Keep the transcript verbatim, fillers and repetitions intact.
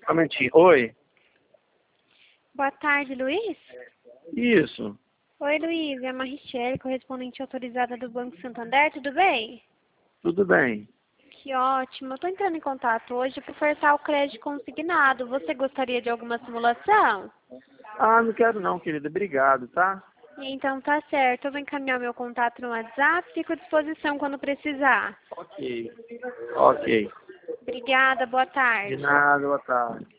Um momentinho. Oi? Boa tarde, Luiz. Isso. Oi, Luiz. É a Marichelle, correspondente autorizada do Banco Santander. Tudo bem? Tudo bem. Que ótimo. Eu estou entrando em contato hoje para ofertar o crédito consignado. Você gostaria de alguma simulação? Ah, não quero não, querida. Obrigado, tá? Então tá certo. Eu vou encaminhar meu contato no WhatsApp. Fico à disposição quando precisar. Ok. Ok. Obrigada. Boa De tarde. nada, boa tarde.